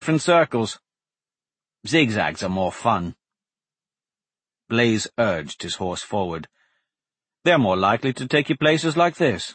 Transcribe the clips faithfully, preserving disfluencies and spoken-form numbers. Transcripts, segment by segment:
different circles. Zigzags are more fun. Blaze urged his horse forward. They're more likely to take you places like this.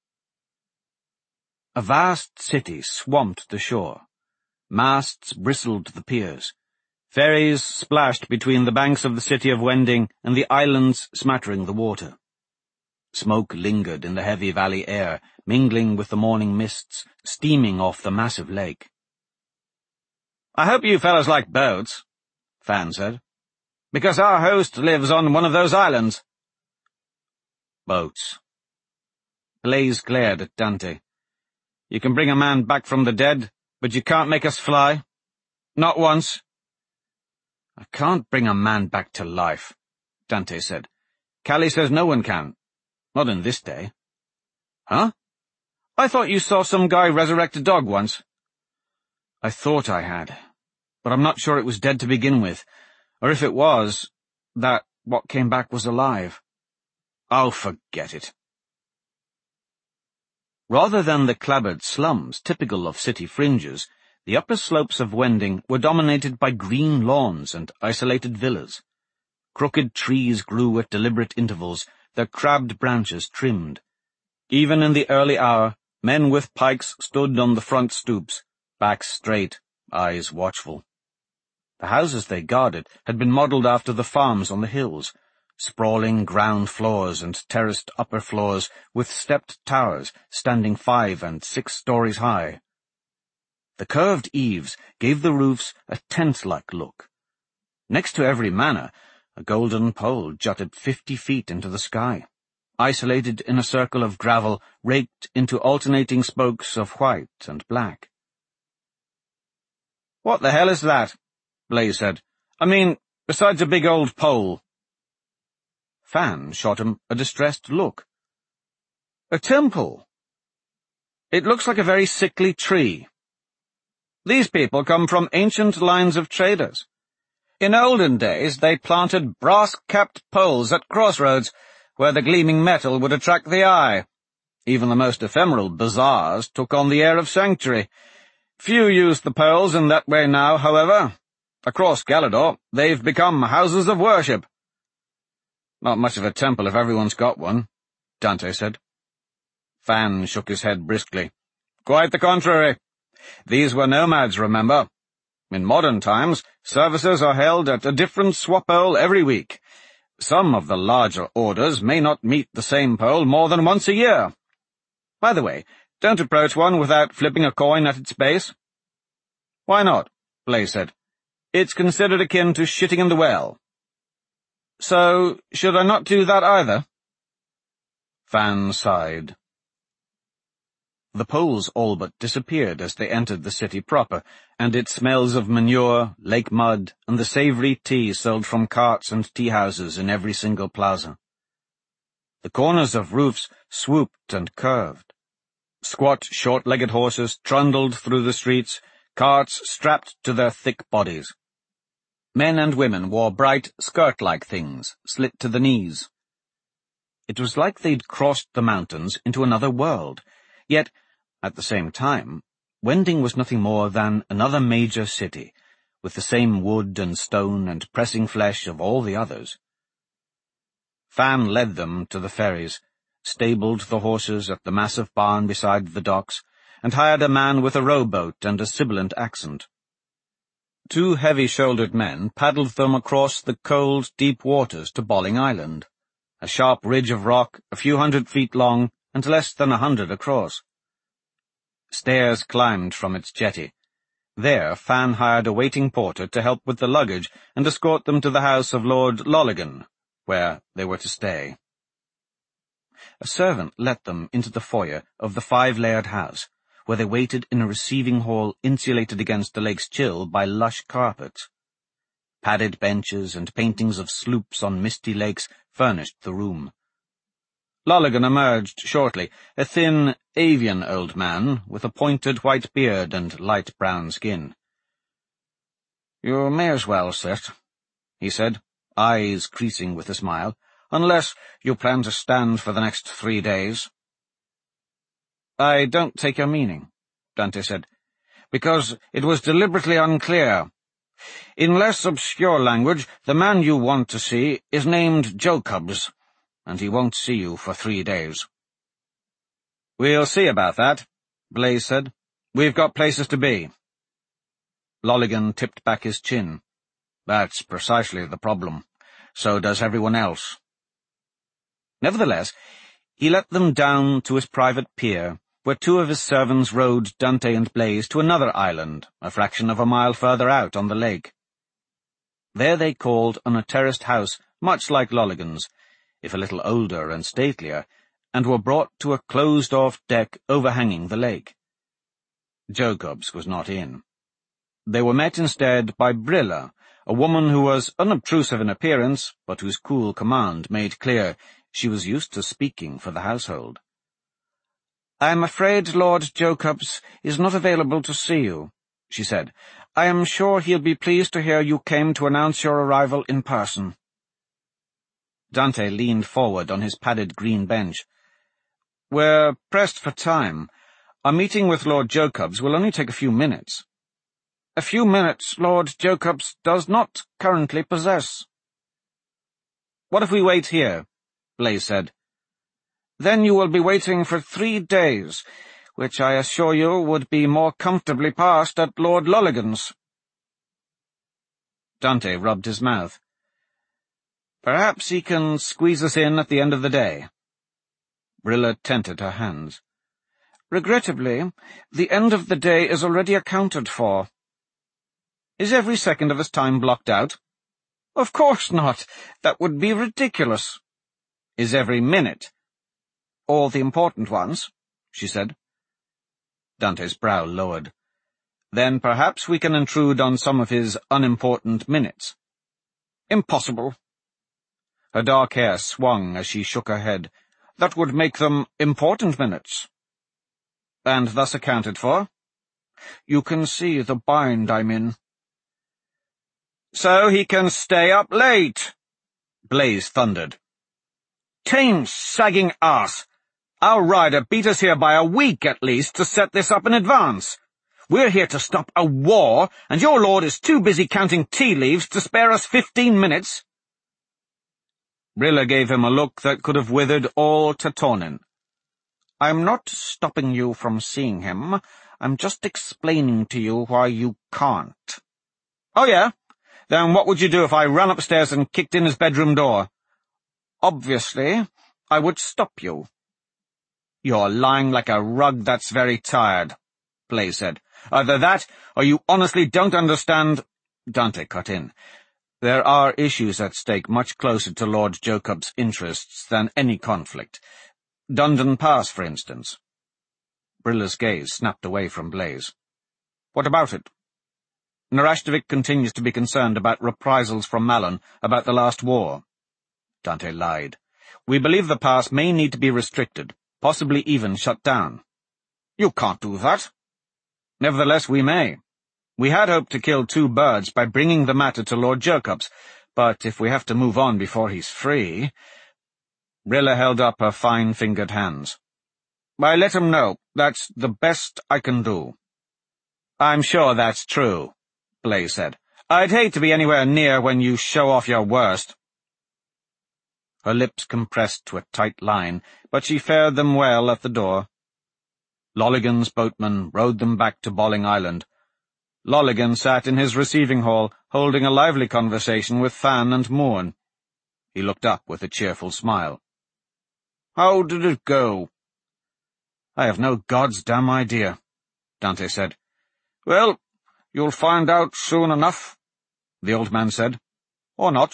A vast city swamped the shore. Masts bristled the piers. Ferries splashed between the banks of the city of Wending and the islands smattering the water. Smoke lingered in the heavy valley air, mingling with the morning mists, steaming off the massive lake. "I hope you fellows like boats," Fan said, "because our host lives on one of those islands." Boats. Blaze glared at Dante. "You can bring a man back from the dead, but you can't make us fly? Not once." "I can't bring a man back to life," Dante said. "Callie says no one can. Not in this day." "Huh? I thought you saw some guy resurrect a dog once." "I thought I had, but I'm not sure it was dead to begin with, or if it was, that what came back was alive." "I'll forget it." Rather than the clabbered slums typical of city fringes, the upper slopes of Wending were dominated by green lawns and isolated villas. Crooked trees grew at deliberate intervals, their crabbed branches trimmed. Even in the early hour, men with pikes stood on the front stoops, backs straight, eyes watchful. The houses they guarded had been modelled after the farms on the hills, sprawling ground floors and terraced upper floors with stepped towers standing five and six stories high. The curved eaves gave the roofs a tent-like look. Next to every manor, a golden pole jutted fifty feet into the sky, isolated in a circle of gravel raked into alternating spokes of white and black. "What the hell is that?" Blaze said. "I mean, besides a big old pole." Fan shot him a distressed look. "A temple. It looks like a very sickly tree. These people come from ancient lines of traders. In olden days they planted brass-capped poles at crossroads where the gleaming metal would attract the eye. Even the most ephemeral bazaars took on the air of sanctuary. Few use the poles in that way now, however. Across Galador, they've become houses of worship." "Not much of a temple if everyone's got one," Dante said. Fan shook his head briskly. "Quite the contrary. These were nomads, remember. In modern times, services are held at a different swap-pole every week. Some of the larger orders may not meet the same pole more than once a year. By the way, don't approach one without flipping a coin at its base." "Why not?" Blaze said. "It's considered akin to shitting in the well." "So, should I not do that either?" Fan sighed. The poles all but disappeared as they entered the city proper, and its smells of manure, lake mud, and the savoury tea sold from carts and tea-houses in every single plaza. The corners of roofs swooped and curved. Squat, short-legged horses trundled through the streets, carts strapped to their thick bodies. Men and women wore bright, skirt-like things, slit to the knees. It was like they'd crossed the mountains into another world, yet, at the same time, Wending was nothing more than another major city, with the same wood and stone and pressing flesh of all the others. Fan led them to the ferries, stabled the horses at the massive barn beside the docks, and hired a man with a rowboat and a sibilant accent. Two heavy-shouldered men paddled them across the cold, deep waters to Bolling Island, a sharp ridge of rock a few hundred feet long and less than a hundred across. Stairs climbed from its jetty. There Fan hired a waiting porter to help with the luggage and escort them to the house of Lord Lolligan, where they were to stay. A servant let them into the foyer of the five-layered house, where they waited in a receiving hall insulated against the lake's chill by lush carpets. Padded benches and paintings of sloops on misty lakes furnished the room. Lolligan emerged shortly, a thin, avian old man with a pointed white beard and light brown skin. "You may as well sit," he said, eyes creasing with a smile, "unless you plan to stand for the next three days." "I don't take your meaning," Dante said. because it was deliberately unclear. In less obscure language, the man you want to see is named Jacobs, and he won't see you for three days. We'll see about that, Blaise said. We've got places to be. Lolligan tipped back his chin. That's precisely the problem. So does everyone else. Nevertheless, he let them down to his private pier, where two of his servants rowed Dante and Blaise to another island, a fraction of a mile further out on the lake. There they called on a terraced house much like Lolligan's, if a little older and statelier, and were brought to a closed-off deck overhanging the lake. Jacobs was not in. They were met instead by Brilla, a woman who was unobtrusive in appearance, but whose cool command made clear she was used to speaking for the household. "I am afraid Lord Jacobs is not available to see you," she said. "I am sure he'll be pleased to hear you came to announce your arrival in person." Dante leaned forward on his padded green bench. "We're pressed for time. Our meeting with Lord Jacobs will only take a few minutes." "A few minutes Lord Jacobs does not currently possess." "What if we wait here?" Blaise said. "Then you will be waiting for three days, which I assure you would be more comfortably passed at Lord Lolligan's." Dante rubbed his mouth. "Perhaps he can squeeze us in at the end of the day." Brilla tented her hands. "Regrettably, the end of the day is already accounted for." "Is every second of his time blocked out?" "Of course not. That would be ridiculous." "Is every minute?" "All the important ones," she said. Dante's brow lowered. "Then perhaps we can intrude on some of his unimportant minutes." "Impossible." Her dark hair swung as she shook her head. "That would make them important minutes." "And thus accounted for?" "You can see the bind I'm in." "So he can stay up late," Blaise thundered. "Tame sagging ass! Our rider beat us here by a week at least to set this up in advance. We're here to stop a war, and your lord is too busy counting tea leaves to spare us fifteen minutes." Brilla gave him a look that could have withered all Tatonin. "I'm not stopping you from seeing him. I'm just explaining to you why you can't." "Oh, yeah? Then what would you do if I ran upstairs and kicked in his bedroom door?" "Obviously, I would stop you." "You're lying like a rug that's very tired," Blaise said. "Either that, or you honestly don't understand—" Dante cut in. "There are issues at stake much closer to Lord Jacob's interests than any conflict. Dundon Pass, for instance." Brilla's gaze snapped away from Blaise. "What about it?" "Narashtovic continues to be concerned about reprisals from Malon about the last war." Dante lied. "We believe the pass may need to be restricted, possibly even shut down." "You can't do that." "Nevertheless, we may. We had hoped to kill two birds by bringing the matter to Lord Jacobs, but if we have to move on before he's free—" Brilla held up her fine-fingered hands. "I let him know. That's the best I can do." "I'm sure that's true," Blaise said. "I'd hate to be anywhere near when you show off your worst." Her lips compressed to a tight line, but she fared them well at the door. Lolligan's boatman rowed them back to Bolling Island. Lolligan sat in his receiving hall, holding a lively conversation with Fan and Morn. He looked up with a cheerful smile. "How did it go?" "I have no god's damn idea," Dante said. "Well, you'll find out soon enough," the old man said. "Or not."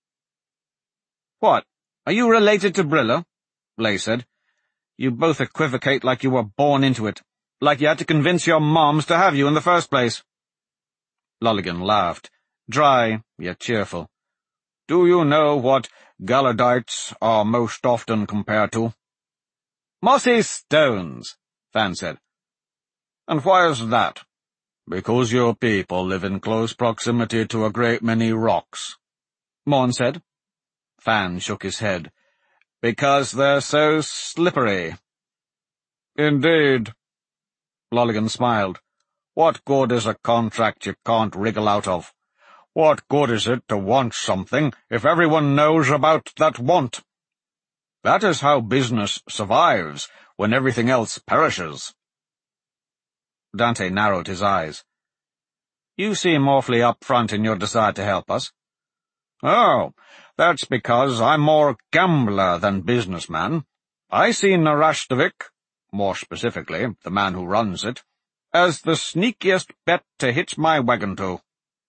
"What? Are you related to Brilla?" Blaise said. "You both equivocate like you were born into it, like you had to convince your moms to have you in the first place." Lolligan laughed, dry yet cheerful. "Do you know what Galadites are most often compared to?" "Mossy stones," Fan said. "And why is that?" "Because your people live in close proximity to a great many rocks," Morn said. Fan shook his head. "Because they're so slippery." "Indeed." Lolligan smiled. What good is a contract you can't wriggle out of? What good is it to want something if everyone knows about that want? That is how business survives when everything else perishes. Dante narrowed his eyes. You seem awfully up-front in your desire to help us. Oh, that's because I'm more gambler than businessman. I see Narashtovik, more specifically, the man who runs it, as the sneakiest bet to hitch my wagon to.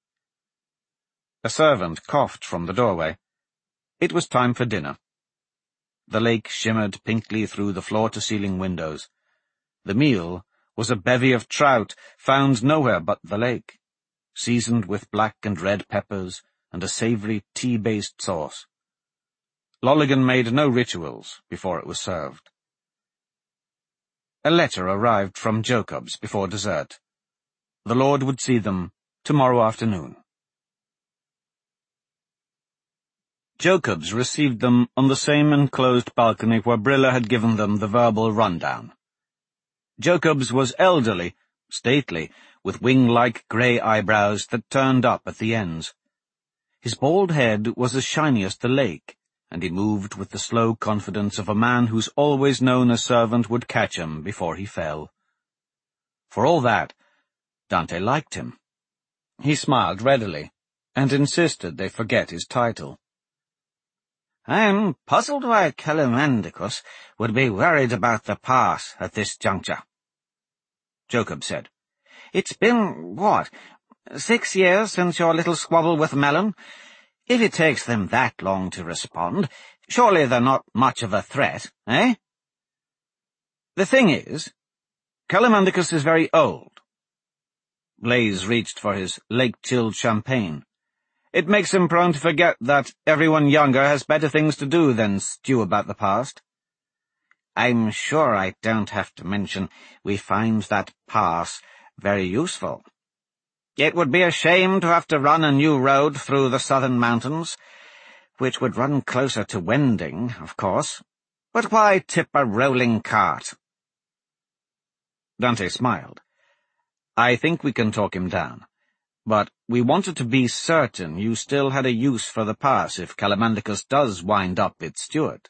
A servant coughed from the doorway. It was time for dinner. The lake shimmered pinkly through the floor-to-ceiling windows. The meal was a bevy of trout found nowhere but the lake, seasoned with black and red peppers and a savoury tea-based sauce. Lolligan made no rituals before it was served. A letter arrived from Jacobs before dessert. The Lord would see them tomorrow afternoon. Jacobs received them on the same enclosed balcony where Brilla had given them the verbal rundown. Jacobs was elderly, stately, with wing-like grey eyebrows that turned up at the ends. His bald head was as shiny as the lake, and he moved with the slow confidence of a man who's always known a servant would catch him before he fell. For all that, Dante liked him. He smiled readily, and insisted they forget his title. "I'm puzzled why Callimandicus would be worried about the pass at this juncture," Jacob said. "It's been, what, six years since your little squabble with Melon? If it takes them that long to respond, surely they're not much of a threat, eh?" "The thing is, Callimandicus is very old." Blaze reached for his lake-chilled champagne. "It makes him prone to forget that everyone younger has better things to do than stew about the past. I'm sure I don't have to mention we find that pass very useful. It would be a shame to have to run a new road through the southern mountains, which would run closer to Wending, of course. But why tip a rolling cart?" Dante smiled. "I think we can talk him down. But we wanted to be certain you still had a use for the pass if Callimandicus does wind up its steward."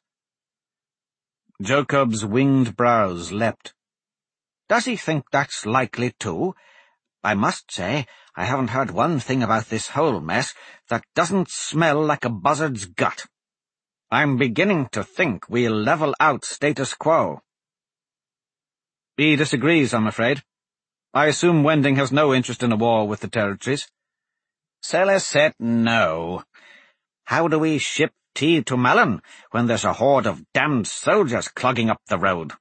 Jacob's winged brows leapt. "Does he think that's likely too? I must say, I haven't heard one thing about this whole mess that doesn't smell like a buzzard's gut. I'm beginning to think we'll level out status quo." "He disagrees, I'm afraid. I assume Wending has no interest in a war with the territories." "Celicet, no. How do we ship tea to Melon when there's a horde of damned soldiers clogging up the road?"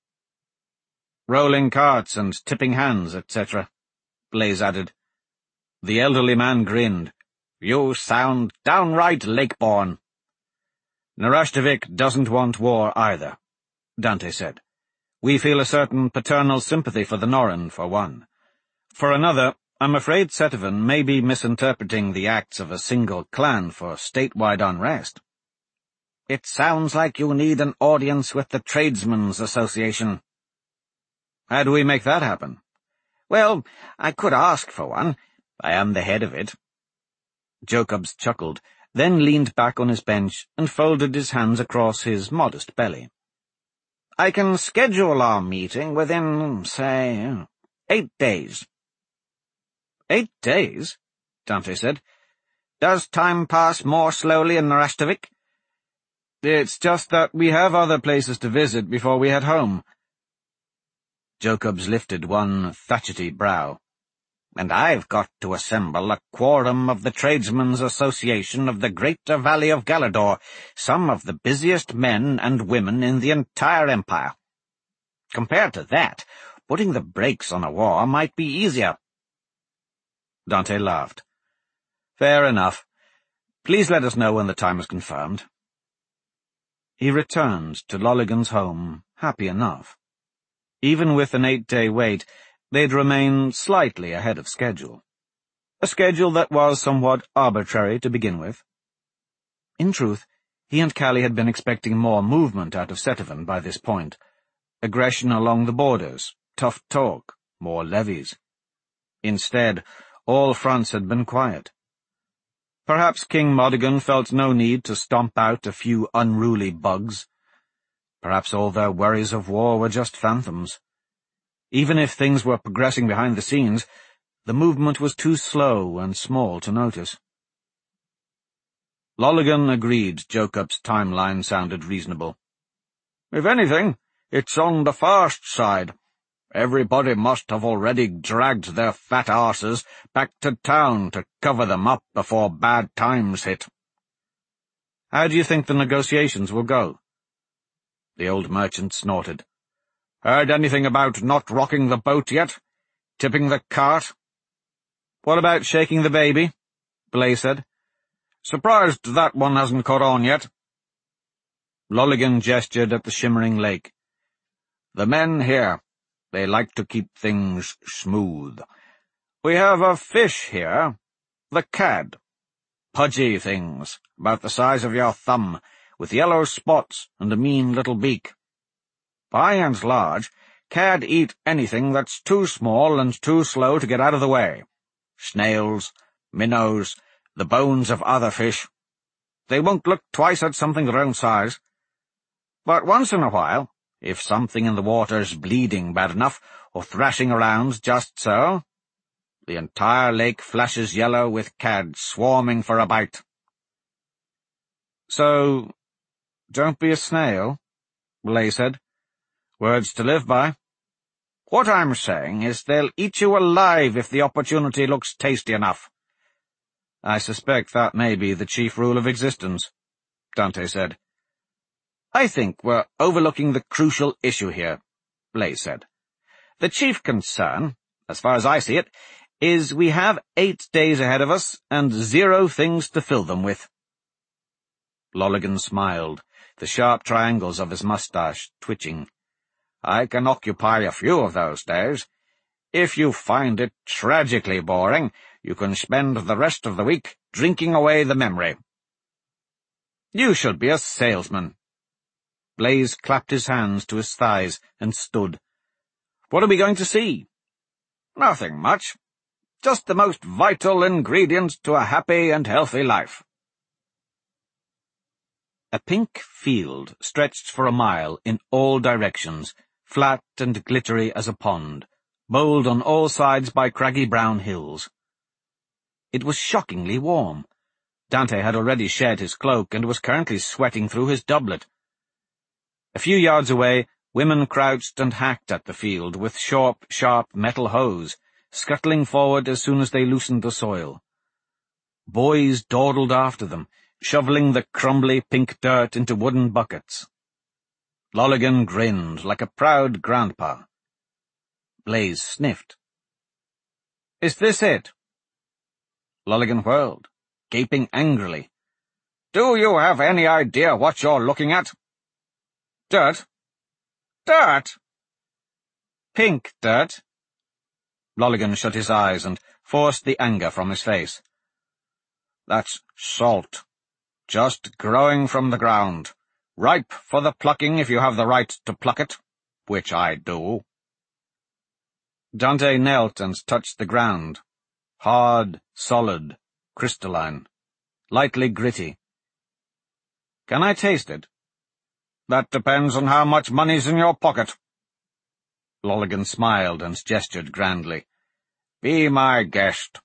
"Rolling carts and tipping hands, et cetera" Blaze added. The elderly man grinned. "You sound downright lake-born." "Narashtovik doesn't want war either," Dante said. "We feel a certain paternal sympathy for the Norren, for one. For another, I'm afraid Setivan may be misinterpreting the acts of a single clan for statewide unrest." "It sounds like you need an audience with the Tradesmen's Association." "How do we make that happen?" "Well, I could ask for one. I am the head of it." Jacobs chuckled, then leaned back on his bench and folded his hands across his modest belly. "I can schedule our meeting within, say, eight days." "Eight days?" Dante said. "Does time pass more slowly in Narashtovik?" "It's just that we have other places to visit before we head home." Jacobs lifted one thatchety brow. "And I've got to assemble a quorum of the Tradesmen's Association of the Greater Valley of Galador, some of the busiest men and women in the entire empire. Compared to that, putting the brakes on a war might be easier." Dante laughed. "Fair enough. Please let us know when the time is confirmed." He returned to Lolligan's home, happy enough. Even with an eight-day wait, they'd remain slightly ahead of schedule. A schedule that was somewhat arbitrary to begin with. In truth, he and Callie had been expecting more movement out of Setivan by this point. Aggression along the borders, tough talk, more levies. Instead, all fronts had been quiet. Perhaps King Modigan felt no need to stomp out a few unruly bugs. Perhaps all their worries of war were just phantoms. Even if things were progressing behind the scenes, the movement was too slow and small to notice. Lolligan agreed Jokup's timeline sounded reasonable. "If anything, it's on the fast side. Everybody must have already dragged their fat arses back to town to cover them up before bad times hit." "How do you think the negotiations will go?" The old merchant snorted. "Heard anything about not rocking the boat yet? Tipping the cart?" "What about shaking the baby?" Blay said. "Surprised that one hasn't caught on yet." Lolligan gestured at the shimmering lake. "The men here, they like to keep things smooth. We have a fish here, the cad. Pudgy things, about the size of your thumb, with yellow spots and a mean little beak. By and large, cad eat anything that's too small and too slow to get out of the way. Snails, minnows, the bones of other fish. They won't look twice at something their own size. But once in a while, if something in the water's bleeding bad enough, or thrashing around just so, the entire lake flashes yellow with cad swarming for a bite." "So, don't be a snail," Blay said. "Words to live by." "What I'm saying is they'll eat you alive if the opportunity looks tasty enough." "I suspect that may be the chief rule of existence," Dante said. "I think we're overlooking the crucial issue here," Blay said. "The chief concern, as far as I see it, is we have eight days ahead of us and zero things to fill them with." Lolligan smiled, the sharp triangles of his moustache twitching. "I can occupy a few of those days. If you find it tragically boring, you can spend the rest of the week drinking away the memory." "You should be a salesman." Blaze clapped his hands to his thighs and stood. "What are we going to see?" "Nothing much. Just the most vital ingredient to a happy and healthy life." A pink field stretched for a mile in all directions, flat and glittery as a pond, bowled on all sides by craggy brown hills. It was shockingly warm. Dante had already shed his cloak and was currently sweating through his doublet. A few yards away, women crouched and hacked at the field with sharp, sharp metal hoes, scuttling forward as soon as they loosened the soil. Boys dawdled after them, shoveling the crumbly pink dirt into wooden buckets. Lolligan grinned like a proud grandpa. Blaze sniffed. "Is this it?" Lolligan whirled, gaping angrily. "Do you have any idea what you're looking at?" "Dirt." "Dirt?" "Pink dirt." Lolligan shut his eyes and forced the anger from his face. "That's salt. Just growing from the ground. Ripe for the plucking if you have the right to pluck it, which I do." Dante knelt and touched the ground. Hard, solid, crystalline, lightly gritty. "Can I taste it?" "That depends on how much money's in your pocket." Lolligan smiled and gestured grandly. "Be my guest."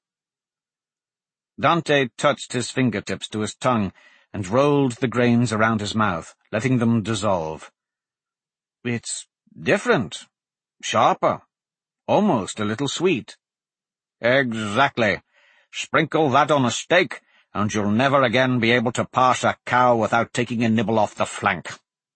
Dante touched his fingertips to his tongue and rolled the grains around his mouth, letting them dissolve. "It's different, sharper, almost a little sweet." "Exactly. Sprinkle that on a steak, and you'll never again be able to pass a cow without taking a nibble off the flank."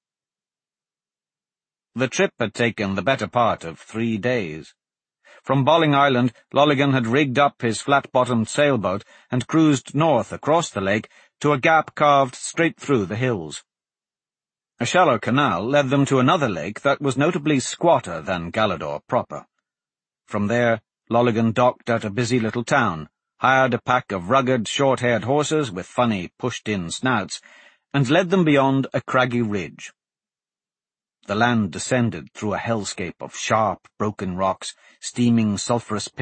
The trip had taken the better part of three days. From Bolling Island, Lolligan had rigged up his flat-bottomed sailboat and cruised north across the lake to a gap carved straight through the hills. A shallow canal led them to another lake that was notably squatter than Galador proper. From there, Lolligan docked at a busy little town, hired a pack of rugged, short-haired horses with funny, pushed-in snouts, and led them beyond a craggy ridge. The land descended through a hellscape of sharp, broken rocks, steaming sulphurous pits,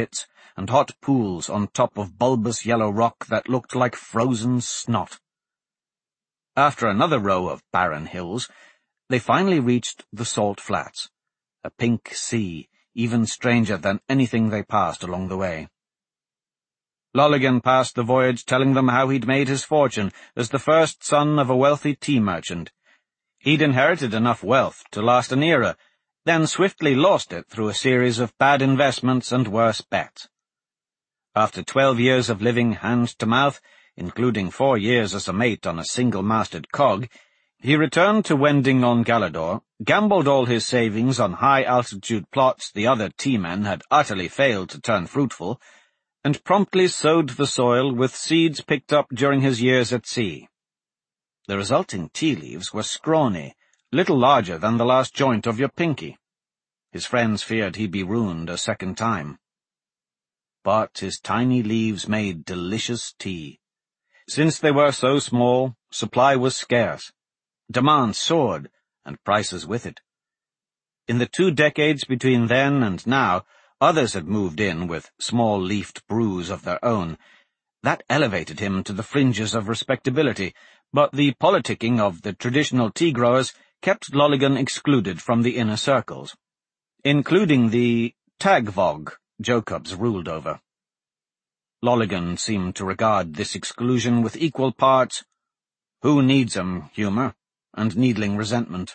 and hot pools on top of bulbous yellow rock that looked like frozen snot. After another row of barren hills, they finally reached the Salt Flats, a pink sea, even stranger than anything they passed along the way. Lolligan passed the voyage telling them how he'd made his fortune as the first son of a wealthy tea merchant. He'd inherited enough wealth to last an era, then swiftly lost it through a series of bad investments and worse bets. After twelve years of living hand-to-mouth, including four years as a mate on a single-masted cog, he returned to Wending on Galador, gambled all his savings on high-altitude plots the other tea-men had utterly failed to turn fruitful, and promptly sowed the soil with seeds picked up during his years at sea. The resulting tea leaves were scrawny, little larger than the last joint of your pinky. His friends feared he'd be ruined a second time. But his tiny leaves made delicious tea. Since they were so small, supply was scarce. Demand soared, and prices with it. In the two decades between then and now, others had moved in with small-leafed brews of their own. That elevated him to the fringes of respectability, but the politicking of the traditional tea-growers kept Lolligan excluded from the inner circles, including the Tagvog Jokubs ruled over. Lolligan seemed to regard this exclusion with equal parts who needs 'em humour and needling resentment.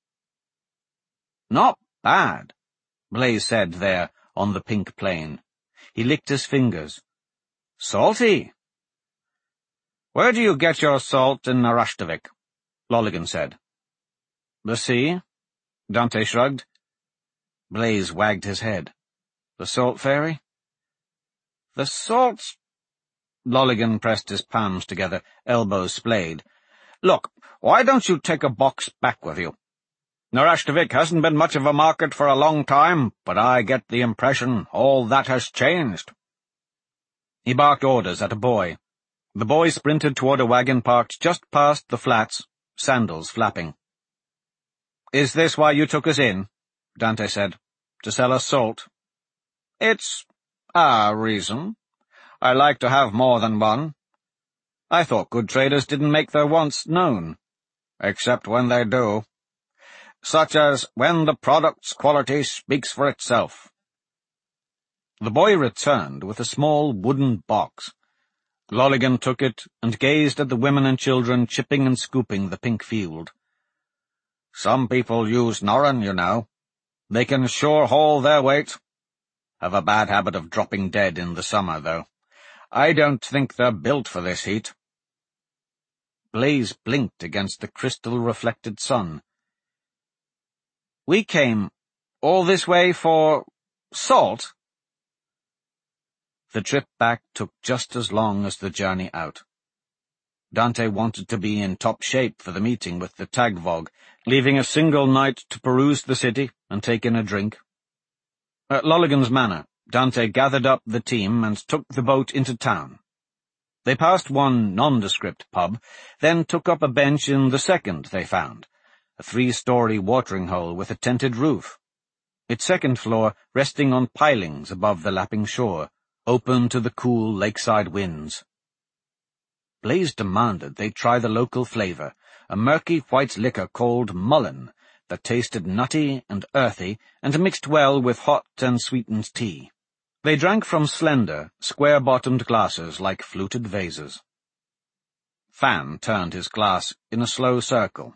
"Not bad," Blaise said there on the pink plain. He licked his fingers. "Salty." "Where do you get your salt in Narashtovik?" Lolligan said. "The sea?" Dante shrugged. Blaise wagged his head. "The salt ferry?" "The salt's—" Lolligan pressed his palms together, elbows splayed. "Look, why don't you take a box back with you? Narashtovik hasn't been much of a market for a long time, but I get the impression all that has changed." He barked orders at a boy. The boy sprinted toward a wagon parked just past the flats, sandals flapping. "Is this why you took us in?" Dante said. "To sell us salt?" "It's a reason. I like to have more than one. I thought good traders didn't make their wants known, except when they do. Such as when the product's quality speaks for itself." The boy returned with a small wooden box. Lolligan took it and gazed at the women and children chipping and scooping the pink field. "Some people use Norren, you know. They can sure haul their weight. Have a bad habit of dropping dead in the summer, though. I don't think they're built for this heat." Blaise blinked against the crystal-reflected sun. "We came all this way for salt?" The trip back took just as long as the journey out. Dante wanted to be in top shape for the meeting with the Tagvog, leaving a single night to peruse the city and take in a drink. At Lolligan's Manor, Dante gathered up the team and took the boat into town. They passed one nondescript pub, then took up a bench in the second they found, a three-story watering hole with a tented roof, its second floor resting on pilings above the lapping shore, open to the cool lakeside winds. Blaise demanded they try the local flavour, a murky white liquor called Mullen, that tasted nutty and earthy and mixed well with hot and sweetened tea. They drank from slender, square-bottomed glasses like fluted vases. Fan turned his glass in a slow circle.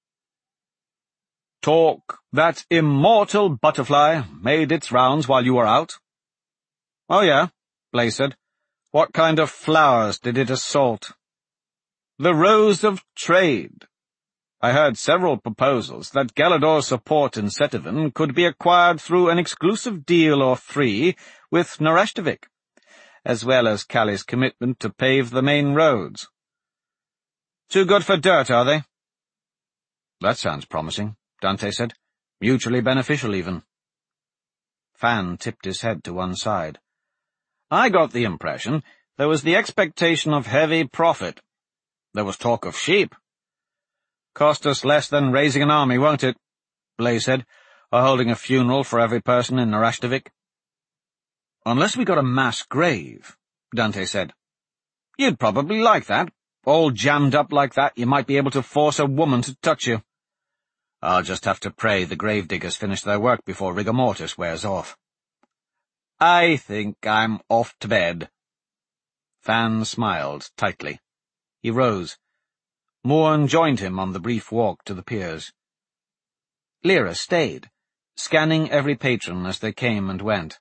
"Talk that immortal butterfly made its rounds while you were out?" "Oh, yeah," Blaise said. "What kind of flowers did it assault?" "The rose of trade. I heard several proposals that Galador's support in Setivin could be acquired through an exclusive deal or three with Narashtovik, as well as Callie's commitment to pave the main roads." "Too good for dirt, are they?" "That sounds promising," Dante said. "Mutually beneficial, even." Fan tipped his head to one side. "I got the impression there was the expectation of heavy profit. There was talk of sheep." "Cost us less than raising an army, won't it?" Blaise said, "or holding a funeral for every person in Narashtovik." Unless we got a mass grave, Dante said. You'd probably like that. All jammed up like that, you might be able to force a woman to touch you. I'll just have to pray the gravediggers finish their work before rigor mortis wears off. I think I'm off to bed. Fan smiled tightly. He rose. Morn joined him on the brief walk to the piers. Lyra stayed, scanning every patron as they came and went.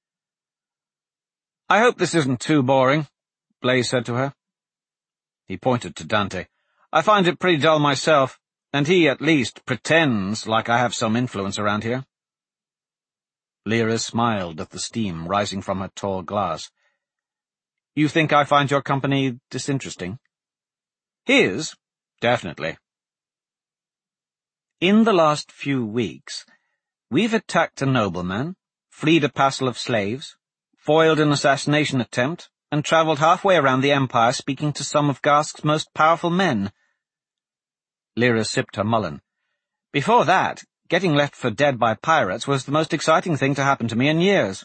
I hope this isn't too boring, Blaise said to her. He pointed to Dante. I find it pretty dull myself, and he at least pretends like I have some influence around here. Lyra smiled at the steam rising from her tall glass. You think I find your company disinteresting? His? Definitely. In the last few weeks, we've attacked a nobleman, freed a passel of slaves, foiled an assassination attempt, and travelled halfway around the Empire speaking to some of Garsk's most powerful men. Lyra sipped her mullen. Before that, getting left for dead by pirates was the most exciting thing to happen to me in years.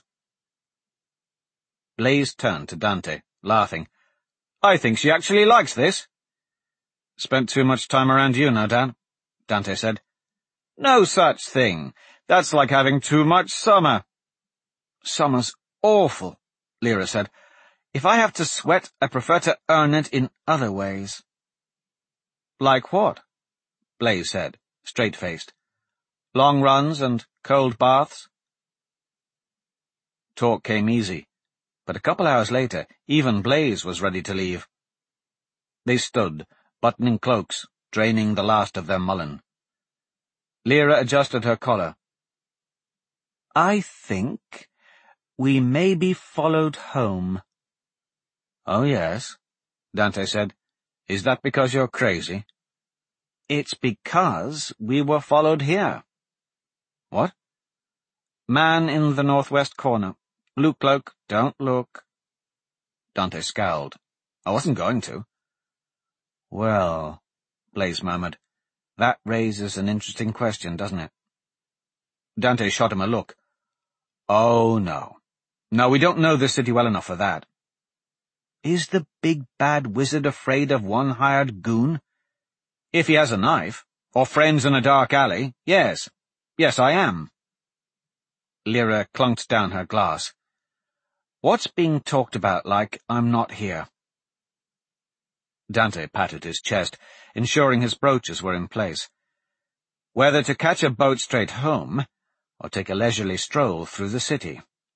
Blaise turned to Dante, laughing. I think she actually likes this. Spent too much time around you, no doubt, Dante said. No such thing. That's like having too much summer. Summer's awful, Lyra said. If I have to sweat, I prefer to earn it in other ways. Like what? Blaise said, straight-faced. Long runs and cold baths? Talk came easy, but a couple hours later, even Blaise was ready to leave. They stood, buttoning cloaks, draining the last of their mullen. Lyra adjusted her collar. I think we may be followed home. Oh, yes, Dante said. Is that because you're crazy? It's because we were followed here. What? Man in the northwest corner. Blue cloak, don't look. Dante scowled. I wasn't going to. Well, Blaise murmured, that raises an interesting question, doesn't it? Dante shot him a look. Oh, no. No, we don't know this city well enough for that. Is the big bad wizard afraid of one hired goon? If he has a knife, or friends in a dark alley, yes. Yes, I am. Lyra clunked down her glass. What's being talked about like I'm not here? Dante patted his chest, ensuring his brooches were in place. Whether to catch a boat straight home, or take a leisurely stroll through the city.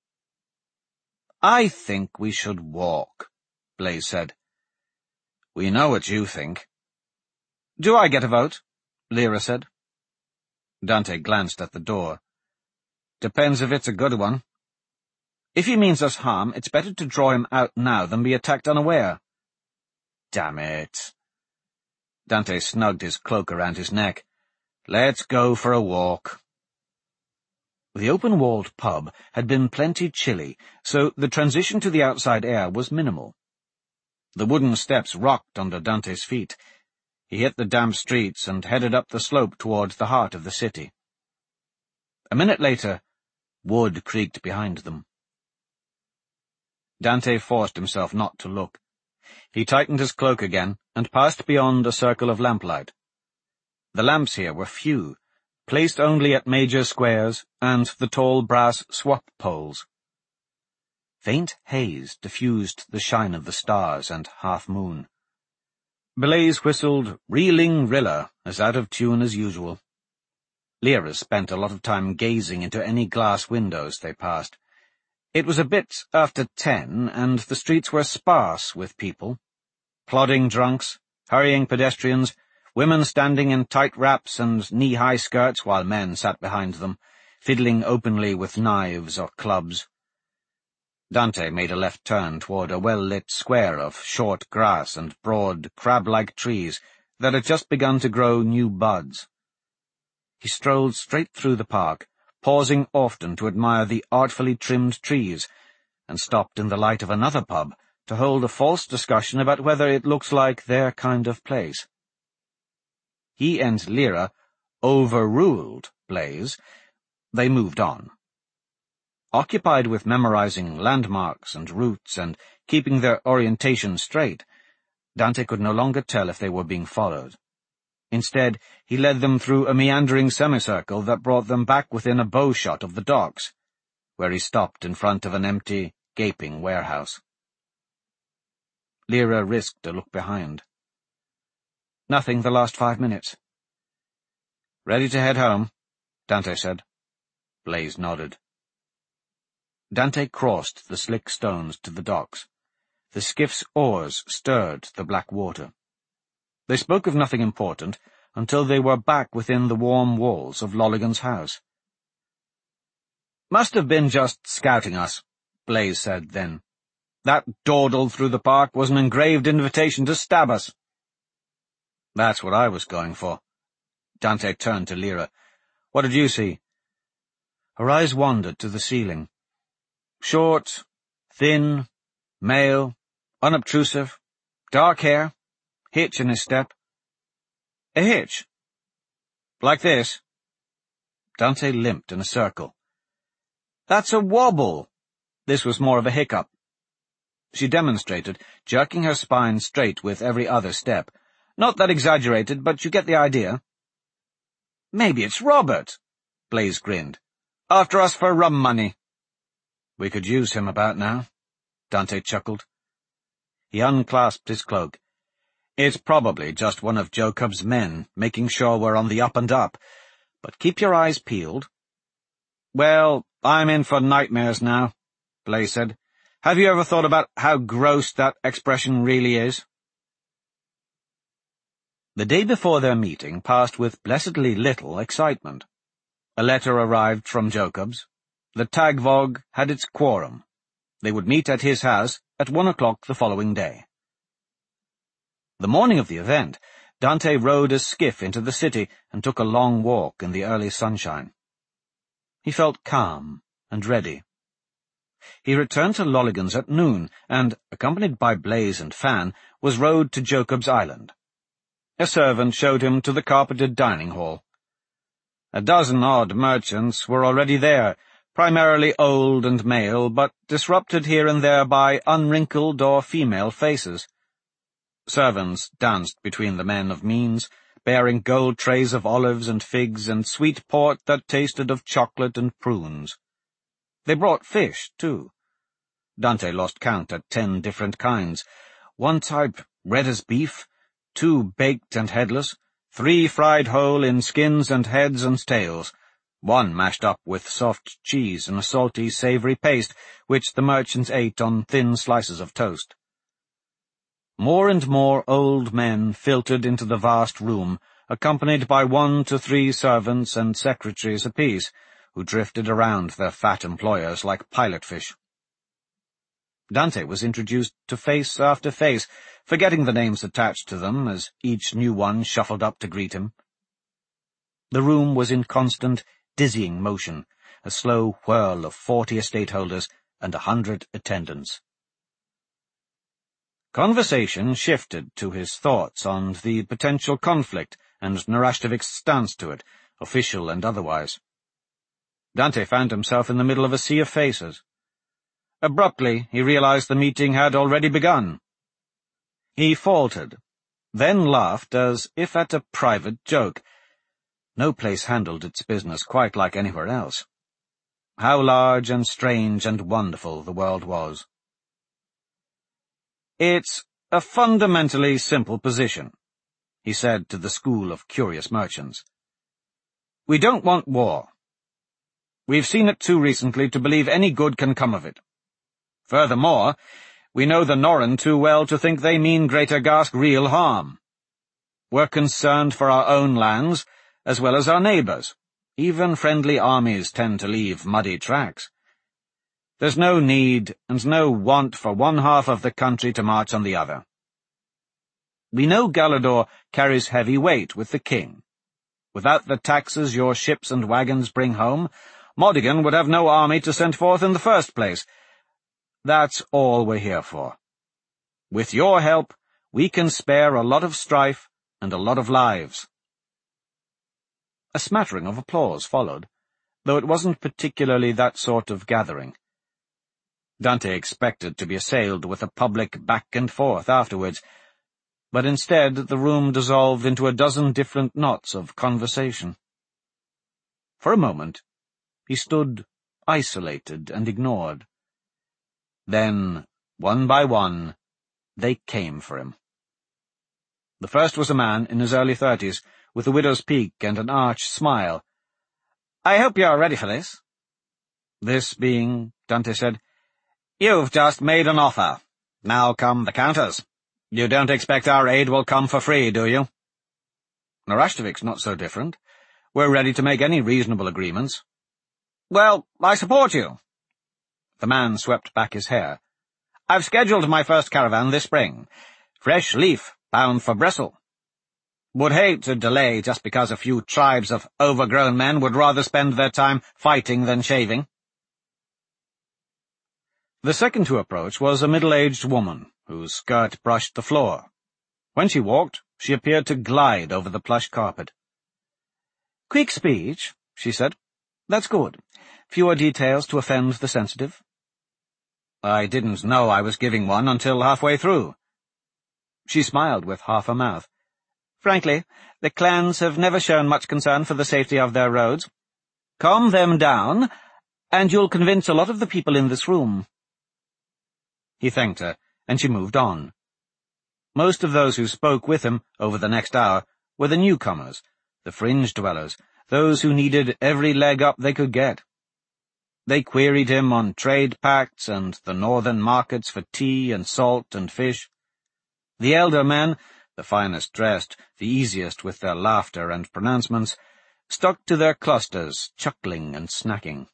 I think we should walk, Blaise said. We know what you think. Do I get a vote? Lyra said. Dante glanced at the door. Depends if it's a good one. If he means us harm, it's better to draw him out now than be attacked unaware. Damn it. Dante snugged his cloak around his neck. Let's go for a walk. The open-walled pub had been plenty chilly, so the transition to the outside air was minimal. The wooden steps rocked under Dante's feet. He hit the damp streets and headed up the slope towards the heart of the city. A minute later, wood creaked behind them. Dante forced himself not to look. He tightened his cloak again and passed beyond a circle of lamplight. The lamps here were few, placed only at major squares and the tall brass swap poles. Faint haze diffused the shine of the stars and half-moon. Blaise whistled Reeling Rilla as out of tune as usual. Lyra spent a lot of time gazing into any glass windows they passed. It was a bit after ten, and the streets were sparse with people. Plodding drunks, hurrying pedestrians, women standing in tight wraps and knee-high skirts while men sat behind them, fiddling openly with knives or clubs. Dante made a left turn toward a well-lit square of short grass and broad, crab-like trees that had just begun to grow new buds. He strolled straight through the park, pausing often to admire the artfully trimmed trees, and stopped in the light of another pub to hold a false discussion about whether it looked like their kind of place. He and Lyra overruled Blaise. They moved on. Occupied with memorizing landmarks and routes and keeping their orientation straight, Dante could no longer tell if they were being followed. Instead, he led them through a meandering semicircle that brought them back within a bow-shot of the docks, where he stopped in front of an empty, gaping warehouse. Lyra risked a look behind. Nothing the last five minutes. Ready to head home? Dante said. Blaise nodded. Dante crossed the slick stones to the docks. The skiff's oars stirred the black water. They spoke of nothing important until they were back within the warm walls of Lolligan's house. "Must have been just scouting us," Blaise said then. "That dawdle through the park was an engraved invitation to stab us." "That's what I was going for." Dante turned to Lyra. "What did you see?" Her eyes wandered to the ceiling. Short, thin, male, unobtrusive, dark hair, hitch in his step. "A hitch? Like this?" Dante limped in a circle. "That's a wobble." This was more of a hiccup. She demonstrated, jerking her spine straight with every other step. "Not that exaggerated, but you get the idea." "Maybe it's Robert," Blaise grinned. "After us for rum money." "We could use him about now," Dante chuckled. He unclasped his cloak. "It's probably just one of Jacob's men, making sure we're on the up and up. But keep your eyes peeled." "Well, I'm in for nightmares now," Blaise said. "Have you ever thought about how gross that expression really is?" The day before their meeting passed with blessedly little excitement. A letter arrived from Jacobs. The Tagvog had its quorum. They would meet at his house at one o'clock the following day. The morning of the event, Dante rowed a skiff into the city and took a long walk in the early sunshine. He felt calm and ready. He returned to Lolligan's at noon, and, accompanied by Blaise and Fan, was rowed to Jacob's Island. A servant showed him to the carpeted dining hall. A dozen odd merchants were already there, primarily old and male, but disrupted here and there by unwrinkled or female faces. Servants danced between the men of means, bearing gold trays of olives and figs and sweet port that tasted of chocolate and prunes. They brought fish, too. Dante lost count at ten different kinds. One type red as beef, two baked and headless, three fried whole in skins and heads and tails, one mashed up with soft cheese and a salty, savoury paste, which the merchants ate on thin slices of toast. More and more old men filtered into the vast room, accompanied by one to three servants and secretaries apiece, who drifted around their fat employers like pilotfish. Dante was introduced to face after face, forgetting the names attached to them as each new one shuffled up to greet him. The room was in constant, dizzying motion, a slow whirl of forty estate holders and a hundred attendants. Conversation shifted to his thoughts on the potential conflict and Narashtovik's stance to it, official and otherwise. Dante found himself in the middle of a sea of faces. Abruptly, he realized the meeting had already begun. He faltered, then laughed as if at a private joke. No place handled its business quite like anywhere else. How large and strange and wonderful the world was. "It's a fundamentally simple position," he said to the school of curious merchants. "We don't want war. We've seen it too recently to believe any good can come of it. Furthermore, we know the Norrøn too well to think they mean Greater Garsk real harm. We're concerned for our own lands, as well as our neighbours. Even friendly armies tend to leave muddy tracks. There's no need and no want for one half of the country to march on the other. We know Galador carries heavy weight with the king. Without the taxes your ships and wagons bring home, Modigan would have no army to send forth in the first place. That's all we're here for. With your help, we can spare a lot of strife and a lot of lives." A smattering of applause followed. though it wasn't particularly that sort of gathering. Dante expected to be assailed with a public back and forth afterwards, but instead the room dissolved into a dozen different knots of conversation. For a moment, he stood isolated and ignored. Then, one by one, they came for him. The first was a man in his early thirties, with a widow's peak and an arch smile. "I hope you're ready for this." This being, Dante said, "You've just made an offer. Now come the counters. You don't expect our aid will come for free, do you?" "Narashtovik's not so different. We're ready to make any reasonable agreements." "Well, I support you." The man swept back his hair. "I've scheduled my first caravan this spring. Fresh leaf, bound for Bristol. Would hate to delay just because a few tribes of overgrown men would rather spend their time fighting than shaving." The second to approach was a middle-aged woman, whose skirt brushed the floor. When she walked, she appeared to glide over the plush carpet. "Quick speech," she said. "That's good. Fewer details to offend the sensitive." "I didn't know I was giving one until halfway through." She smiled with half a mouth. "Frankly, the clans have never shown much concern for the safety of their roads. Calm them down, and you'll convince a lot of the people in this room." He thanked her, and she moved on. Most of those who spoke with him over the next hour were the newcomers, the fringe dwellers, those who needed every leg up they could get. They queried him on trade pacts and the northern markets for tea and salt and fish. The elder men, the finest dressed, the easiest with their laughter and pronouncements, stuck to their clusters, chuckling and snacking.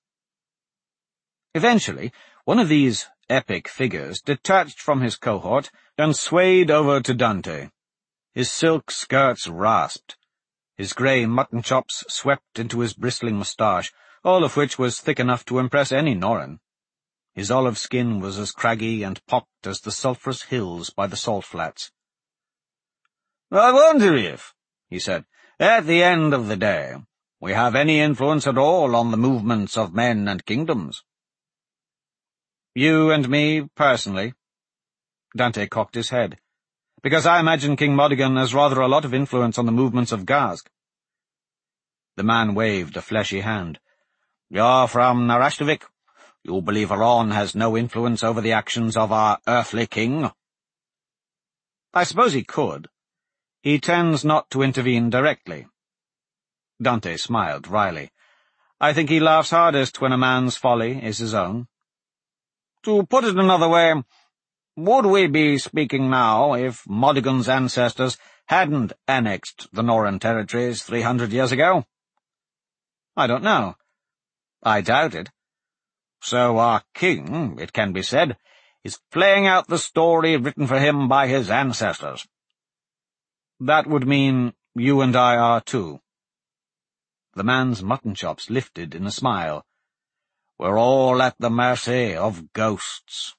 Eventually, one of these epic figures detached from his cohort and swayed over to Dante. His silk skirts rasped. His grey mutton chops swept into his bristling moustache, all of which was thick enough to impress any Norren. His olive skin was as craggy and pocked as the sulphurous hills by the salt flats. "I wonder if," he said, "at the end of the day, we have any influence at all on the movements of men and kingdoms." "You and me, personally?" Dante cocked his head. "Because I imagine King Modigan has rather a lot of influence on the movements of Gazg." The man waved a fleshy hand. "You're from Narashtovik. You believe Aron has no influence over the actions of our earthly king?" "I suppose he could. He tends not to intervene directly." Dante smiled wryly. "I think he laughs hardest when a man's folly is his own." "To put it another way, would we be speaking now if Modigan's ancestors hadn't annexed the Norren territories three hundred years ago?" "I don't know." "I doubt it. So our king, it can be said, is playing out the story written for him by his ancestors." "That would mean you and I are too." The man's mutton chops lifted in a smile. "We're all at the mercy of ghosts."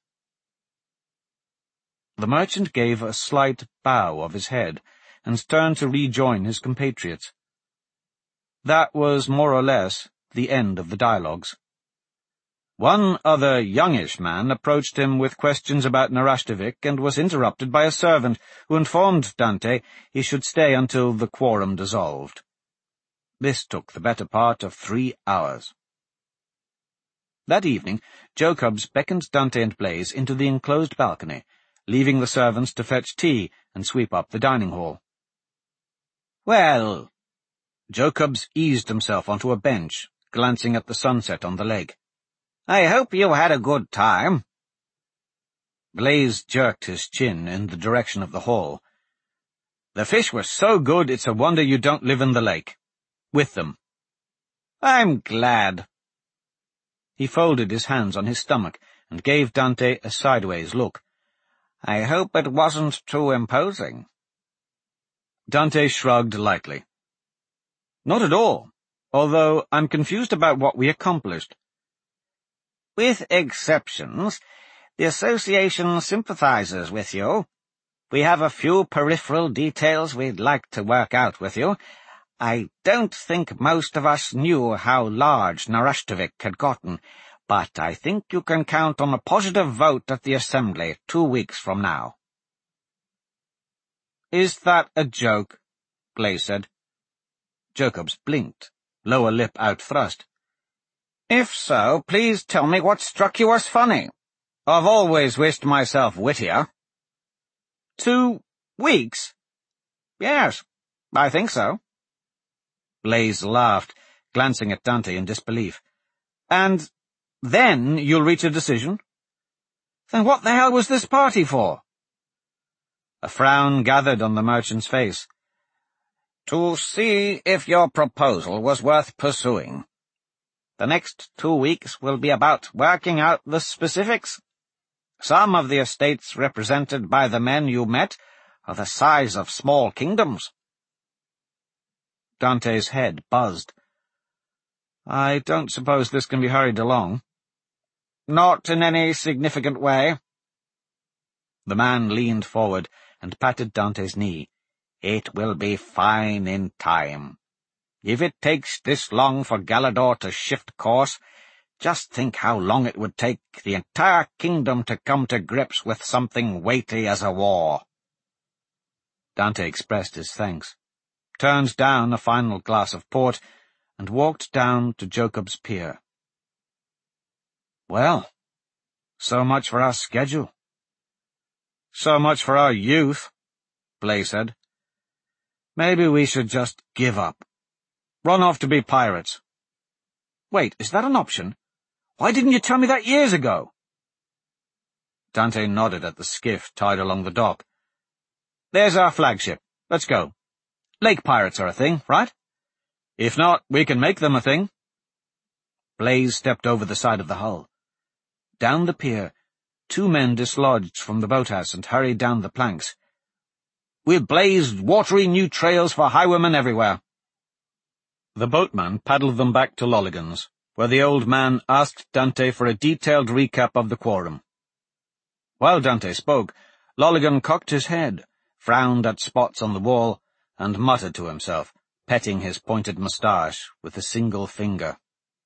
The merchant gave a slight bow of his head, and turned to rejoin his compatriots. That was more or less the end of the dialogues. One other youngish man approached him with questions about Narashtovik and was interrupted by a servant who informed Dante he should stay until the quorum dissolved. This took the better part of three hours. That evening, Jacobs beckoned Dante and Blaise into the enclosed balcony, leaving the servants to fetch tea and sweep up the dining hall. "Well," Jacobs eased himself onto a bench, glancing at the sunset on the lake. "I hope you had a good time." Blaise jerked his chin in the direction of the hall. "The fish were so good it's a wonder you don't live in the lake. With them." "I'm glad." He folded his hands on his stomach and gave Dante a sideways look. "I hope it wasn't too imposing." Dante shrugged lightly. "Not at all, although I'm confused about what we accomplished." "With exceptions, the association sympathizes with you. We have a few peripheral details we'd like to work out with you. I don't think most of us knew how large Narashtovik had gotten, but I think you can count on a positive vote at the Assembly two weeks from now." "Is that a joke?" Blaise said. Jacobs blinked, lower lip outthrust. "If so, please tell me what struck you as funny. I've always wished myself wittier." Two weeks? "Yes, I think so." Blaise laughed, glancing at Dante in disbelief. "And then you'll reach a decision?" "Then what the hell was this party for?" A frown gathered on the merchant's face. "To see if your proposal was worth pursuing. The next two weeks will be about working out the specifics. Some of the estates represented by the men you met are the size of small kingdoms." Dante's head buzzed. "I don't suppose this can be hurried along?" "Not in any significant way." The man leaned forward and patted Dante's knee. "It will be fine in time. If it takes this long for Galador to shift course, just think how long it would take the entire kingdom to come to grips with something weighty as a war." Dante expressed his thanks, turned down a final glass of port, and walked down to Jacob's pier. "Well, so much for our schedule." "So much for our youth," Blaise said. "Maybe we should just give up. Run off to be pirates." "Wait, is that an option? Why didn't you tell me that years ago?" Dante nodded at the skiff tied along the dock. "There's our flagship. Let's go. Lake pirates are a thing, right? If not, we can make them a thing." Blaise stepped over the side of the hull. Down the pier, two men dislodged from the boathouse and hurried down the planks. "We'll blaze watery new trails for highwaymen everywhere." The boatman paddled them back to Lolligan's, where the old man asked Dante for a detailed recap of the quorum. While Dante spoke, Lolligan cocked his head, frowned at spots on the wall, and muttered to himself, petting his pointed moustache with a single finger.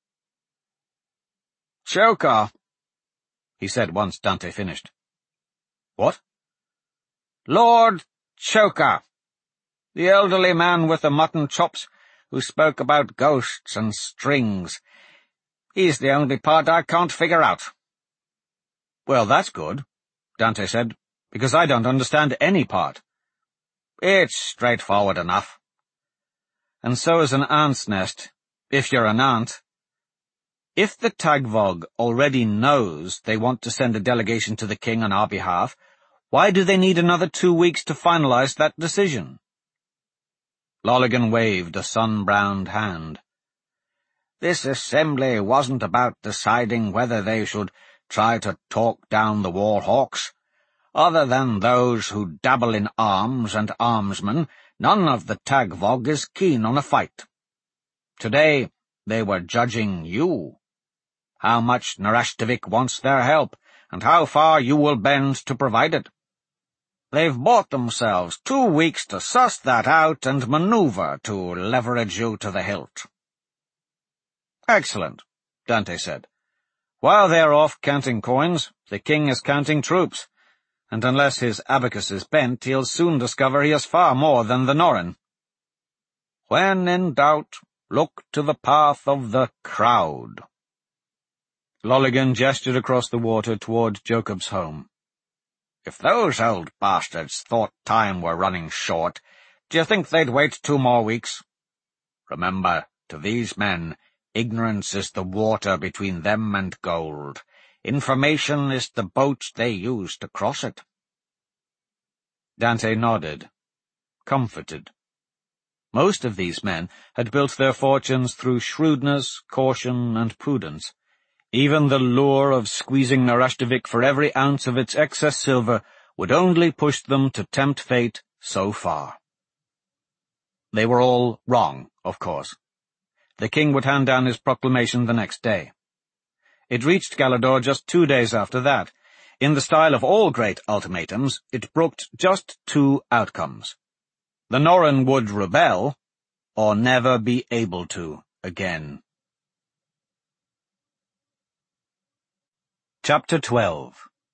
"Choker," he said once Dante finished. "What?" "Lord Choker, the elderly man with the mutton chops who spoke about ghosts and strings. He's the only part I can't figure out." "Well, that's good," Dante said, "because I don't understand any part." "It's straightforward enough." "And so is an ant's nest, if you're an ant. If the Tagvog already knows they want to send a delegation to the king on our behalf, why do they need another two weeks to finalize that decision?" Lolligan waved a sun-browned hand. "This assembly wasn't about deciding whether they should try to talk down the war hawks. Other than those who dabble in arms and armsmen, none of the Tagvog is keen on a fight. Today they were judging you. How much Narashtovik wants their help, and how far you will bend to provide it. They've bought themselves two weeks to suss that out and maneuver to leverage you to the hilt." "Excellent," Dante said. "While they're off counting coins, the king is counting troops, and unless his abacus is bent, he'll soon discover he has far more than the Norren." "When in doubt, look to the path of the crowd." Lolligan gestured across the water toward Jacob's home. "If those old bastards thought time were running short, do you think they'd wait two more weeks? Remember, to these men, ignorance is the water between them and gold. Information is the boat they use to cross it." Dante nodded, comforted. Most of these men had built their fortunes through shrewdness, caution, and prudence. Even the lure of squeezing Narashtovik for every ounce of its excess silver would only push them to tempt fate so far. They were all wrong, of course. The king would hand down his proclamation the next day. It reached Galador just two days after that. In the style of all great ultimatums, it brooked just two outcomes. The Norren would rebel, or never be able to again. Chapter twelve.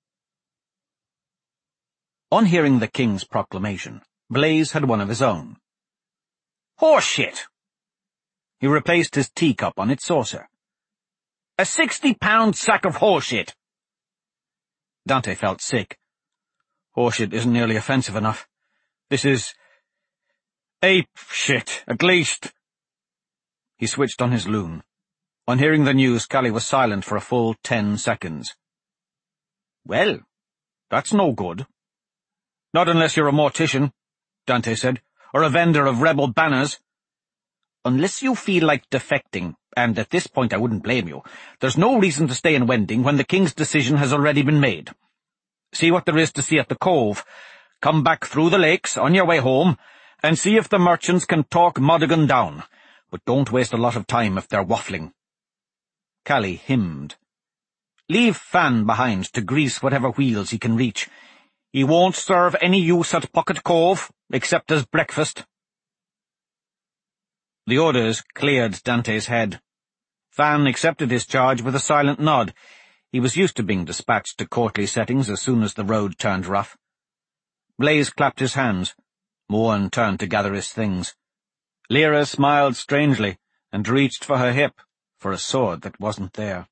On hearing the king's proclamation, Blaise had one of his own. "Horseshit!" He replaced his teacup on its saucer. "A sixty-pound sack of horseshit!" Dante felt sick. Horseshit isn't nearly offensive enough. This is ape shit, at least. He switched on his loom. On hearing the news, Callie was silent for a full ten seconds. "Well, that's no good." "Not unless you're a mortician," Dante said, "or a vendor of rebel banners." "Unless you feel like defecting, and at this point I wouldn't blame you, there's no reason to stay in Wending when the king's decision has already been made. See what there is to see at the cove. Come back through the lakes on your way home, and see if the merchants can talk Modigan down, but don't waste a lot of time if they're waffling." Callie hymned. "Leave Fan behind to grease whatever wheels he can reach. He won't serve any use at Pocket Cove, except as breakfast." The orders cleared Dante's head. Fan accepted his charge with a silent nod. He was used to being dispatched to courtly settings as soon as the road turned rough. Blaise clapped his hands. Morn turned to gather his things. Lyra smiled strangely and reached for her hip, for a sword that wasn't there.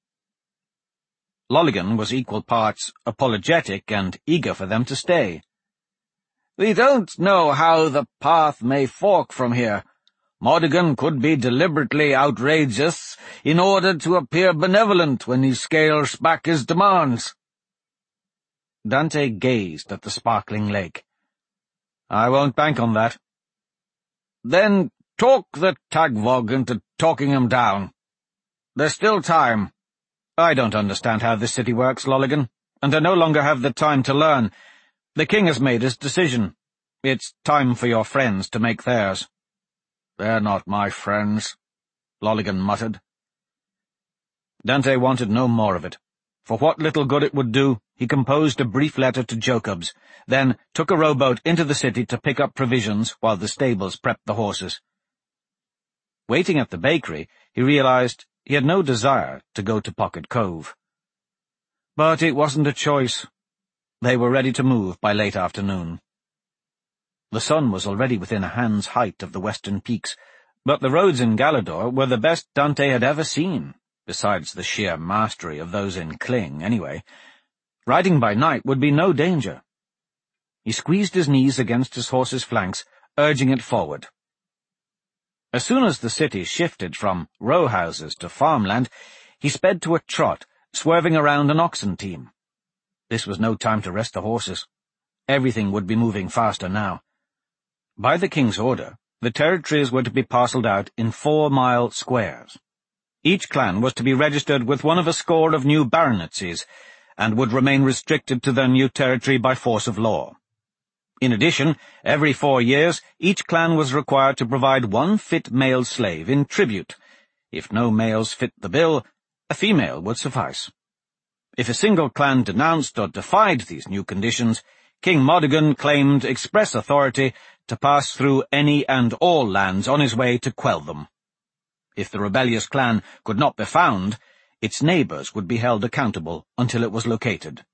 Lolligan was equal parts apologetic and eager for them to stay. "We don't know how the path may fork from here. Modigan could be deliberately outrageous in order to appear benevolent when he scales back his demands." Dante gazed at the sparkling lake. "I won't bank on that." "Then talk the Tagvog into talking him down. There's still time." "I don't understand how this city works, Lolligan, and I no longer have the time to learn. The king has made his decision. It's time for your friends to make theirs." "They're not my friends," Lolligan muttered. Dante wanted no more of it. For what little good it would do, he composed a brief letter to Jacobs, then took a rowboat into the city to pick up provisions while the stables prepped the horses. Waiting at the bakery, he realized he had no desire to go to Pocket Cove. But it wasn't a choice. They were ready to move by late afternoon. The sun was already within a hand's height of the western peaks, but the roads in Galador were the best Dante had ever seen, besides the sheer mastery of those in Kling, anyway. Riding by night would be no danger. He squeezed his knees against his horse's flanks, urging it forward. As soon as the city shifted from row houses to farmland, he sped to a trot, swerving around an oxen team. This was no time to rest the horses. Everything would be moving faster now. By the king's order, the territories were to be parcelled out in four-mile squares. Each clan was to be registered with one of a score of new baronetcies, and would remain restricted to their new territory by force of law. In addition, every four years, each clan was required to provide one fit male slave in tribute. If no males fit the bill, a female would suffice. If a single clan denounced or defied these new conditions, King Modigan claimed express authority to pass through any and all lands on his way to quell them. If the rebellious clan could not be found, its neighbours would be held accountable until it was located.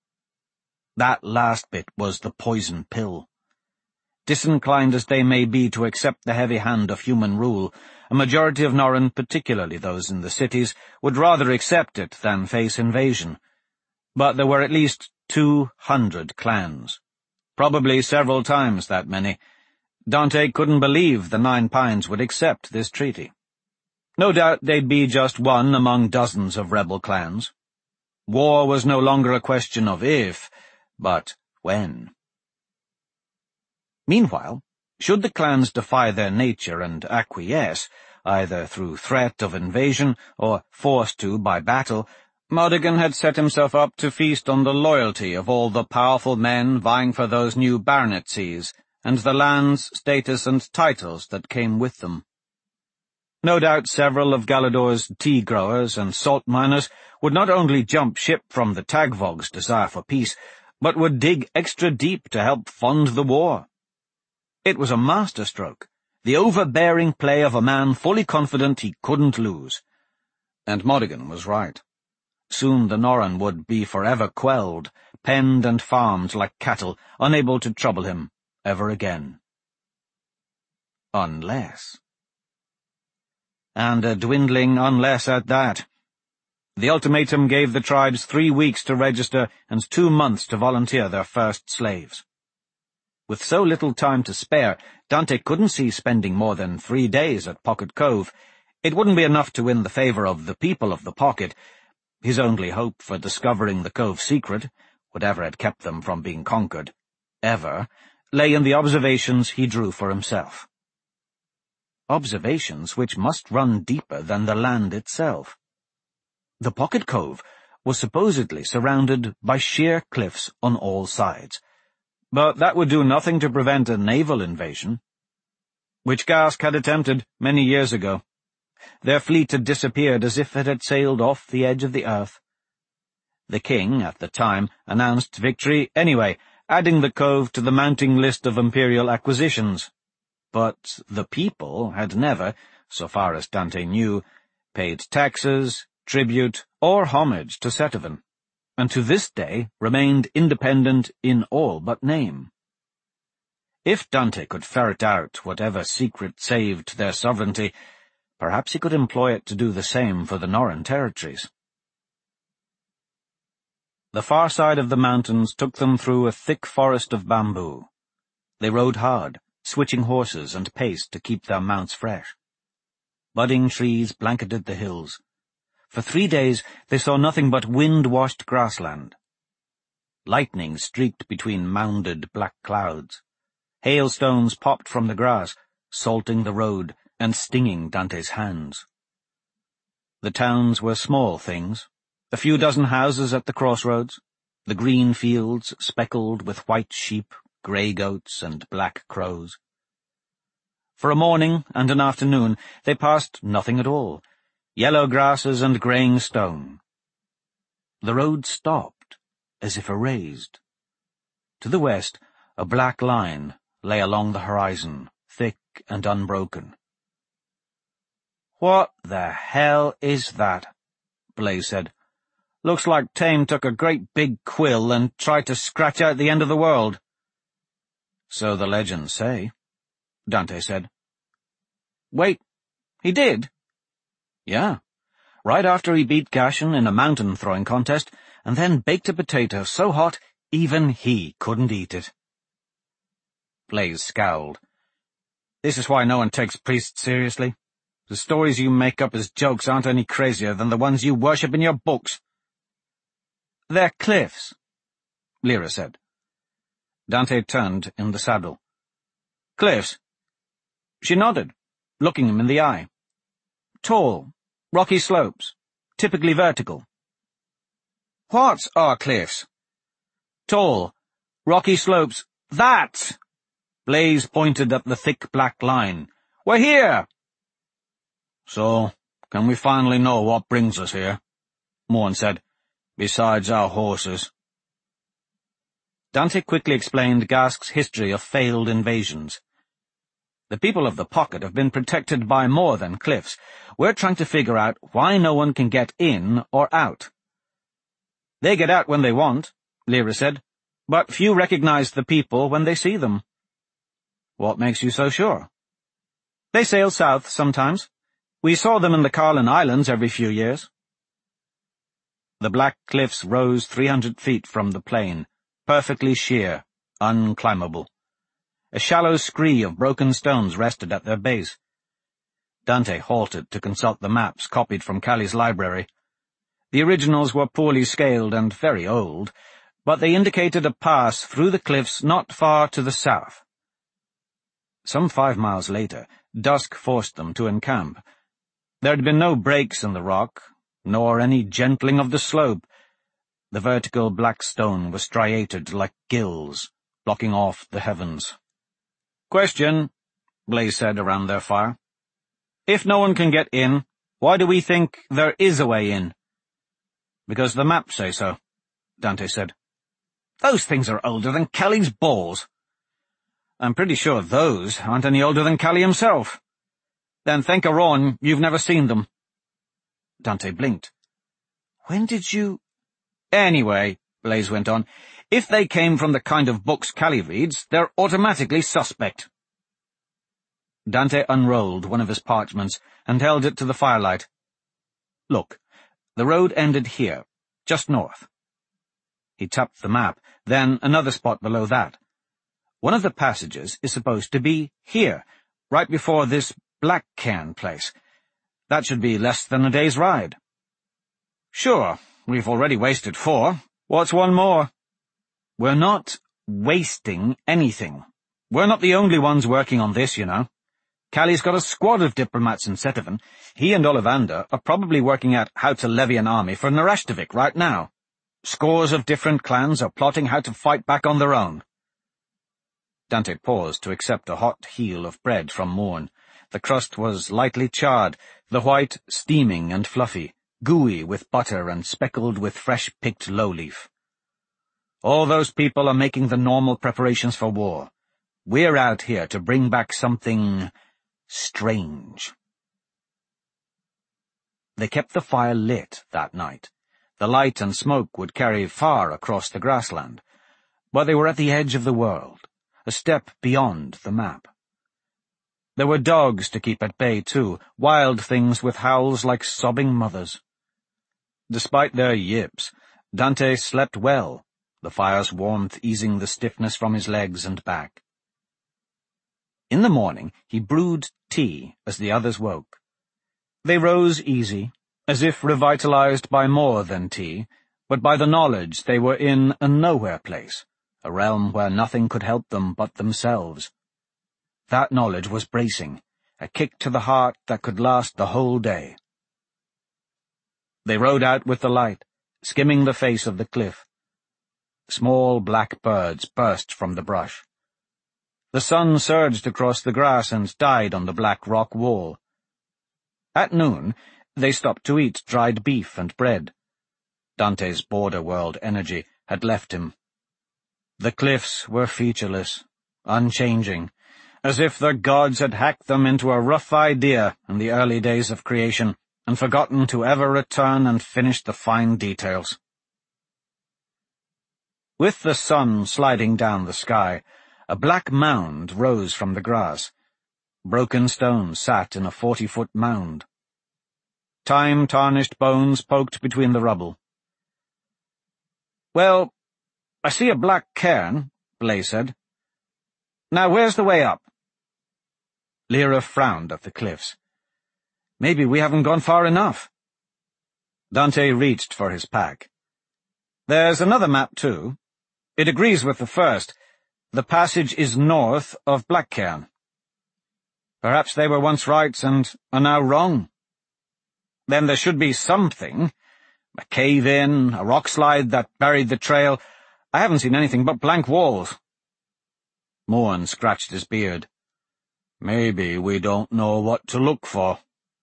That last bit was the poison pill. Disinclined as they may be to accept the heavy hand of human rule, a majority of Norren, particularly those in the cities, would rather accept it than face invasion. But there were at least two hundred clans. Probably several times that many. Dante couldn't believe the Nine Pines would accept this treaty. No doubt they'd be just one among dozens of rebel clans. War was no longer a question of if, but when. Meanwhile, should the clans defy their nature and acquiesce, either through threat of invasion or forced to by battle, Modigan had set himself up to feast on the loyalty of all the powerful men vying for those new baronetcies, and the lands, status, and titles that came with them. No doubt several of Galador's tea-growers and salt miners would not only jump ship from the Tagvog's desire for peace, but would dig extra deep to help fund the war. It was a masterstroke, the overbearing play of a man fully confident he couldn't lose. And Modigan was right. Soon the Norren would be forever quelled, penned and farmed like cattle, unable to trouble him ever again. Unless. And a dwindling unless at that. The ultimatum gave the tribes three weeks to register and two months to volunteer their first slaves. With so little time to spare, Dante couldn't see spending more than three days at Pocket Cove. It wouldn't be enough to win the favour of the people of the Pocket. His only hope for discovering the Cove's secret, whatever had kept them from being conquered, ever, lay in the observations he drew for himself. Observations which must run deeper than the land itself. The Pocket Cove was supposedly surrounded by sheer cliffs on all sides, but that would do nothing to prevent a naval invasion, which Gask had attempted many years ago. Their fleet had disappeared as if it had sailed off the edge of the earth. The king, at the time, announced victory anyway, adding the cove to the mounting list of imperial acquisitions. But the people had never, so far as Dante knew, paid taxes, tribute, or homage to Cetivan, and to this day remained independent in all but name. If Dante could ferret out whatever secret saved their sovereignty, perhaps he could employ it to do the same for the Norren territories. The far side of the mountains took them through a thick forest of bamboo. They rode hard, switching horses and pace to keep their mounts fresh. Budding trees blanketed the hills. For three days they saw nothing but wind-washed grassland. Lightning streaked between mounded black clouds. Hailstones popped from the grass, salting the road and stinging Dante's hands. The towns were small things, a few dozen houses at the crossroads, the green fields speckled with white sheep, grey goats, and black crows. For a morning and an afternoon they passed nothing at all, yellow grasses and greying stone. The road stopped, as if erased. To the west, a black line lay along the horizon, thick and unbroken. "What the hell is that?" Blaise said. "Looks like Tame took a great big quill and tried to scratch out the end of the world." "So the legends say," Dante said. "Wait, he did?" "Yeah, right after he beat Gashen in a mountain-throwing contest, and then baked a potato so hot even he couldn't eat it." Blaise scowled. "This is why no one takes priests seriously. The stories you make up as jokes aren't any crazier than the ones you worship in your books." "They're cliffs," Lyra said. Dante turned in the saddle. "Cliffs?" She nodded, looking him in the eye. "Tall, rocky slopes, typically vertical." "What are cliffs?" "Tall, rocky slopes. That!" Blaise pointed at the thick black line. "We're here!" "So, can we finally know what brings us here?" Morn said. "Besides our horses." Dante quickly explained Gask's history of failed invasions. "The people of the Pocket have been protected by more than cliffs. We're trying to figure out why no one can get in or out." "They get out when they want," Lyra said, "but few recognize the people when they see them." "What makes you so sure?" "They sail south sometimes. We saw them in the Carlin Islands every few years." The black cliffs rose three hundred feet from the plain, perfectly sheer, unclimbable. A shallow scree of broken stones rested at their base. Dante halted to consult the maps copied from Callie's library. The originals were poorly scaled and very old, but they indicated a pass through the cliffs not far to the south. Some five miles later, dusk forced them to encamp. There had been no breaks in the rock, nor any gentling of the slope. The vertical black stone was striated like gills, blocking off the heavens. "Question," Blaise said around their fire. "If no one can get in, why do we think there is a way in?" "Because the maps say so," Dante said. "Those things are older than Kelly's balls." I'm pretty sure those aren't any older than Callie himself. Then thank Aron you've never seen them. Dante blinked. When did you— Anyway, Blaise went on, if they came from the kind of books Callie reads, they're automatically suspect. Dante unrolled one of his parchments and held it to the firelight. Look, the road ended here, just north. He tapped the map, then another spot below that. One of the passages is supposed to be here, right before this Black Cairn place. That should be less than a day's ride. Sure, we've already wasted four. What's one more? We're not wasting anything. We're not the only ones working on this, you know. Callie's got a squad of diplomats in Setivan. He and Ollivander are probably working out how to levy an army for Narashtovik right now. Scores of different clans are plotting how to fight back on their own. Dante paused to accept a hot heel of bread from Morn. The crust was lightly charred, the white steaming and fluffy, gooey with butter and speckled with fresh-picked low-leaf. All those people are making the normal preparations for war. We're out here to bring back something strange. They kept the fire lit that night. The light and smoke would carry far across the grassland, but they were at the edge of the world, a step beyond the map. There were dogs to keep at bay, too, wild things with howls like sobbing mothers. Despite their yips, Dante slept well, the fire's warmth easing the stiffness from his legs and back. In the morning, he brewed tea as the others woke. They rose easy, as if revitalized by more than tea, but by the knowledge they were in a nowhere place, a realm where nothing could help them but themselves. That knowledge was bracing, a kick to the heart that could last the whole day. They rode out with the light, skimming the face of the cliff. Small black birds burst from the brush. The sun surged across the grass and died on the black rock wall. At noon, they stopped to eat dried beef and bread. Dante's border-world energy had left him. The cliffs were featureless, unchanging, as if the gods had hacked them into a rough idea in the early days of creation and forgotten to ever return and finish the fine details. With the sun sliding down the sky, a black mound rose from the grass. Broken stones sat in a forty-foot mound. Time-tarnished bones poked between the rubble. "Well, I see a black cairn," Blaise said. "Now where's the way up?" Lyra frowned at the cliffs. "Maybe we haven't gone far enough." Dante reached for his pack. "There's another map, too. It agrees with the first. The passage is north of Black Cairn. Perhaps they were once right and are now wrong. Then there should be something. A cave-in, a rock-slide that buried the trail. I haven't seen anything but blank walls." Morn scratched his beard. "Maybe we don't know what to look for."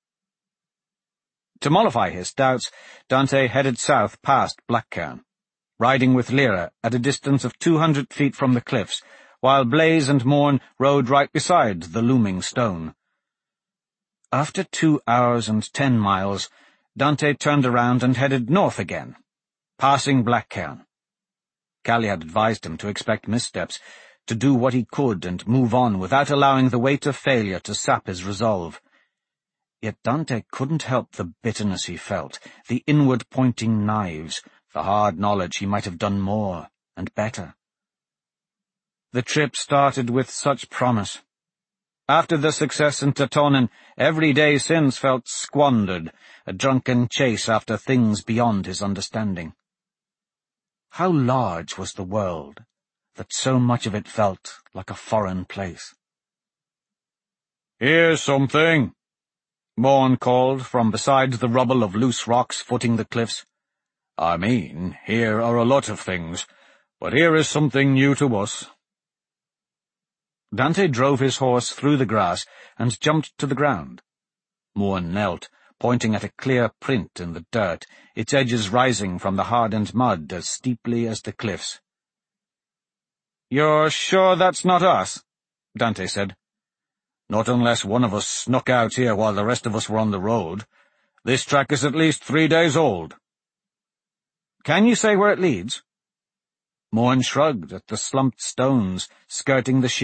To mollify his doubts, Dante headed south past Black Cairn, riding with Lyra at a distance of two hundred feet from the cliffs, while Blaise and Morn rode right beside the looming stone. After two hours and ten miles, Dante turned around and headed north again, passing Black Cairn. Callie had advised him to expect missteps, to do what he could and move on without allowing the weight of failure to sap his resolve. Yet Dante couldn't help the bitterness he felt, the inward-pointing knives, the hard knowledge he might have done more and better. The trip started with such promise. After the success in Tatonen, every day since felt squandered, a drunken chase after things beyond his understanding. How large was the world, that so much of it felt like a foreign place. "Here's something," Morn called from beside the rubble of loose rocks footing the cliffs. "I mean, here are a lot of things, but here is something new to us." Dante drove his horse through the grass and jumped to the ground. Morn knelt, pointing at a clear print in the dirt, its edges rising from the hardened mud as steeply as the cliffs. "You're sure that's not us?" Dante said. "Not unless one of us snuck out here while the rest of us were on the road. This track is at least three days old." "Can you say where it leads?" Morn shrugged at the slumped stones skirting the